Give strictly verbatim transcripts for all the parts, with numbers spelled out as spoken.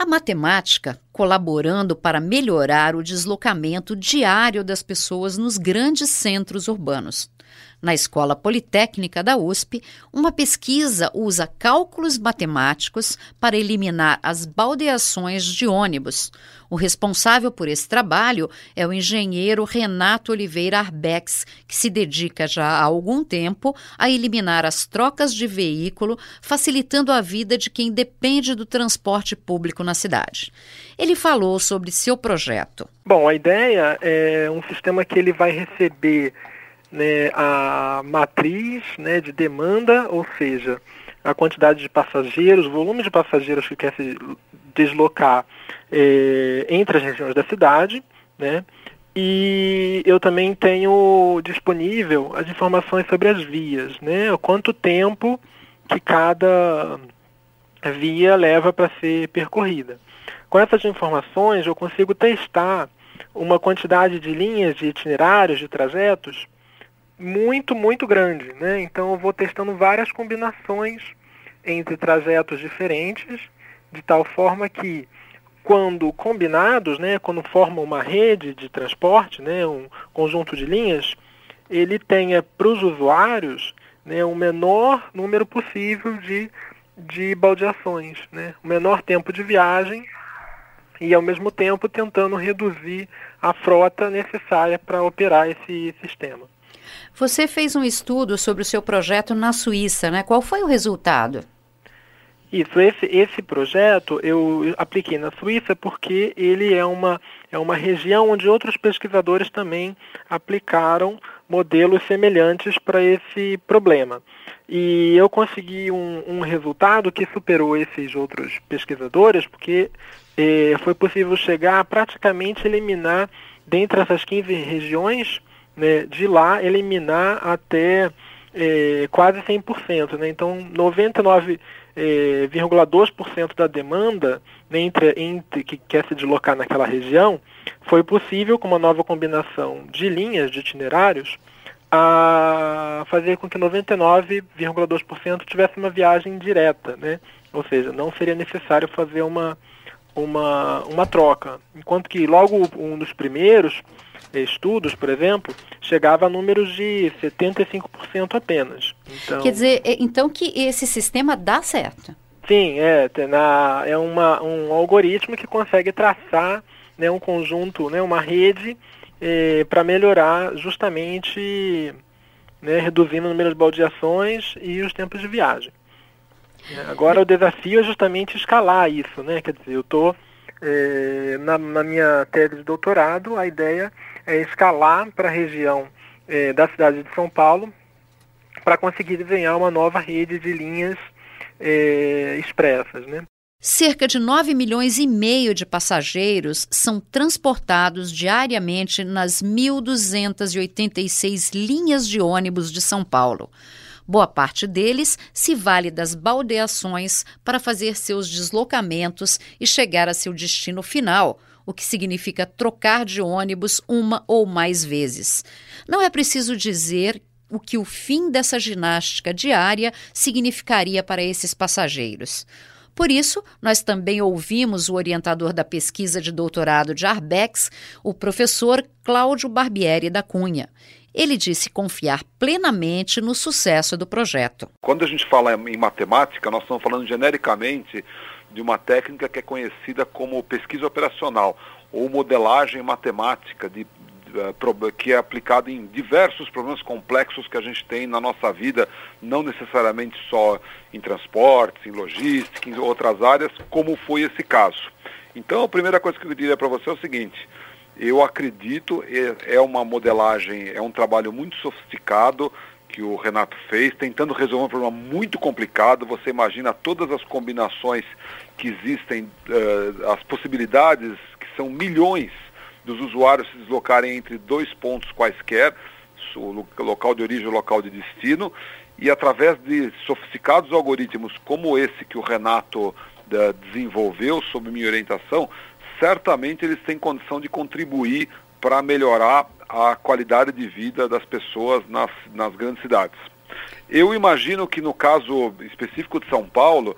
A matemática colaborando para melhorar o deslocamento diário das pessoas nos grandes centros urbanos. Na Escola Politécnica da U S P, uma pesquisa usa cálculos matemáticos para eliminar as baldeações de ônibus. O responsável por esse trabalho é o engenheiro Renato Oliveira Arbex, que se dedica já há algum tempo a eliminar as trocas de veículo, facilitando a vida de quem depende do transporte público na cidade. Ele falou sobre seu projeto. Bom, a ideia é um sistema que ele vai receber, né, a matriz, né, de demanda, ou seja, a quantidade de passageiros, o volume de passageiros que quer se deslocar é, entre as regiões da cidade, né, e eu também tenho disponível as informações sobre as vias, né, o quanto tempo que cada via leva para ser percorrida. Com essas informações eu consigo testar uma quantidade de linhas, de itinerários, de trajetos muito, muito grande, né? Então eu vou testando várias combinações entre trajetos diferentes, de tal forma que, quando combinados, né, quando formam uma rede de transporte, né, um conjunto de linhas, ele tenha para os usuários, né, o menor número possível de, de baldeações, né, o menor tempo de viagem e, ao mesmo tempo, tentando reduzir a frota necessária para operar esse sistema. Você fez um estudo sobre o seu projeto na Suíça, né? Qual foi o resultado? Isso, esse, esse projeto eu apliquei na Suíça porque ele é uma, é uma região onde outros pesquisadores também aplicaram modelos semelhantes para esse problema. E eu consegui um, um resultado que superou esses outros pesquisadores, porque eh, foi possível chegar a praticamente eliminar, dentre essas quinze regiões, né, de lá, eliminar até eh, quase cem por cento. Né? Então, noventa e nove vírgula dois por cento da demanda, né, entre, entre, que quer se deslocar naquela região, foi possível, com uma nova combinação de linhas, de itinerários, a fazer com que noventa e nove vírgula dois por cento tivesse uma viagem direta, né? Ou seja, não seria necessário fazer uma, uma, uma troca. Enquanto que logo um dos primeiros estudos, por exemplo, chegava a números de setenta e cinco por cento apenas. Então, quer dizer, então que esse sistema dá certo? Sim, é, na, é uma, um algoritmo que consegue traçar, né, um conjunto, né, uma rede eh, para melhorar justamente, né, reduzindo o número de baldeações e os tempos de viagem. Agora o desafio é justamente escalar isso, né? Quer dizer, eu estou eh, na, na minha tese de doutorado, a ideia é escalar para a região eh, da cidade de São Paulo para conseguir desenhar uma nova rede de linhas eh, expressas, né? Cerca de nove milhões e meio de passageiros são transportados diariamente nas mil duzentas e oitenta e seis linhas de ônibus de São Paulo. Boa parte deles se vale das baldeações para fazer seus deslocamentos e chegar a seu destino final, o que significa trocar de ônibus uma ou mais vezes. Não é preciso dizer o que o fim dessa ginástica diária significaria para esses passageiros. Por isso, nós também ouvimos o orientador da pesquisa de doutorado de Arbex, o professor Cláudio Barbieri da Cunha. Ele disse confiar plenamente no sucesso do projeto. Quando a gente fala em matemática, nós estamos falando genericamente de uma técnica que é conhecida como pesquisa operacional ou modelagem matemática, de, de, que é aplicada em diversos problemas complexos que a gente tem na nossa vida, não necessariamente só em transportes, em logística, em outras áreas, como foi esse caso. Então, a primeira coisa que eu diria para você é o seguinte: eu acredito, é uma modelagem, é um trabalho muito sofisticado que o Renato fez, tentando resolver um problema muito complicado. Você imagina todas as combinações que existem, uh, as possibilidades, que são milhões dos usuários se deslocarem entre dois pontos quaisquer, o local de origem e o local de destino, e através de sofisticados algoritmos como esse que o Renato uh, desenvolveu sob minha orientação, certamente eles têm condição de contribuir para melhorar a qualidade de vida das pessoas nas, nas grandes cidades. Eu imagino que no caso específico de São Paulo,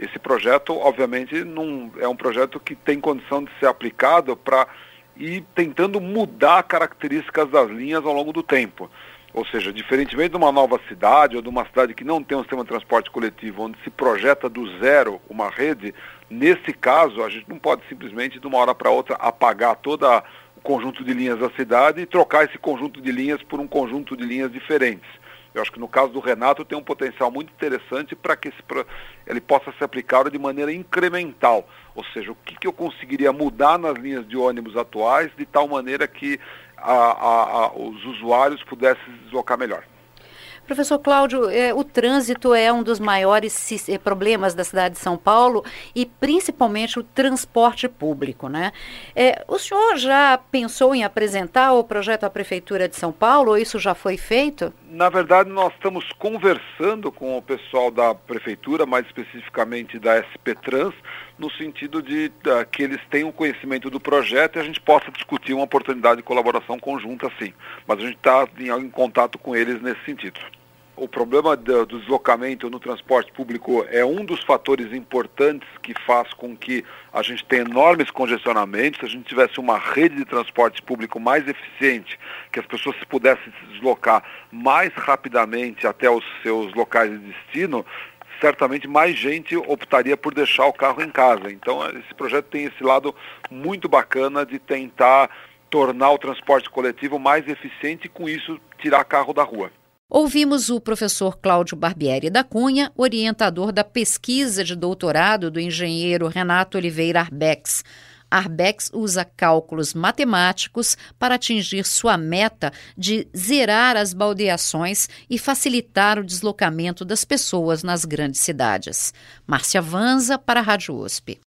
Esse projeto, obviamente, não é um projeto que tem condição de ser aplicado para ir tentando mudar características das linhas ao longo do tempo. Ou seja, diferentemente de uma nova cidade ou de uma cidade que não tem um sistema de transporte coletivo, onde se projeta do zero uma rede, nesse caso a gente não pode simplesmente de uma hora para outra apagar todo o conjunto de linhas da cidade e trocar esse conjunto de linhas por um conjunto de linhas diferentes. Eu acho que no caso do Renato tem um potencial muito interessante para que esse, ele possa ser aplicado de maneira incremental. Ou seja, o que, que eu conseguiria mudar nas linhas de ônibus atuais de tal maneira que a, a, a, os usuários pudessem se deslocar melhor. Professor Cláudio, eh, o trânsito é um dos maiores eh, problemas da cidade de São Paulo e principalmente o transporte público, né? Eh, o senhor já pensou em apresentar o projeto à Prefeitura de São Paulo ou isso já foi feito? Na verdade, nós estamos conversando com o pessoal da Prefeitura, mais especificamente da S P Trans, no sentido de uh, que eles tenham conhecimento do projeto e a gente possa discutir uma oportunidade de colaboração conjunta, sim. Mas a gente está em, em contato com eles nesse sentido. O problema do, do deslocamento no transporte público é um dos fatores importantes que faz com que a gente tenha enormes congestionamentos. Se a gente tivesse uma rede de transporte público mais eficiente, que as pessoas pudessem se deslocar mais rapidamente até os seus locais de destino, certamente mais gente optaria por deixar o carro em casa. Então, esse projeto tem esse lado muito bacana de tentar tornar o transporte coletivo mais eficiente e, com isso, tirar carro da rua. Ouvimos o professor Cláudio Barbieri da Cunha, orientador da pesquisa de doutorado do engenheiro Renato Oliveira Arbex. Arbex usa cálculos matemáticos para atingir sua meta de zerar as baldeações e facilitar o deslocamento das pessoas nas grandes cidades. Márcia Vanza para a Rádio U S P.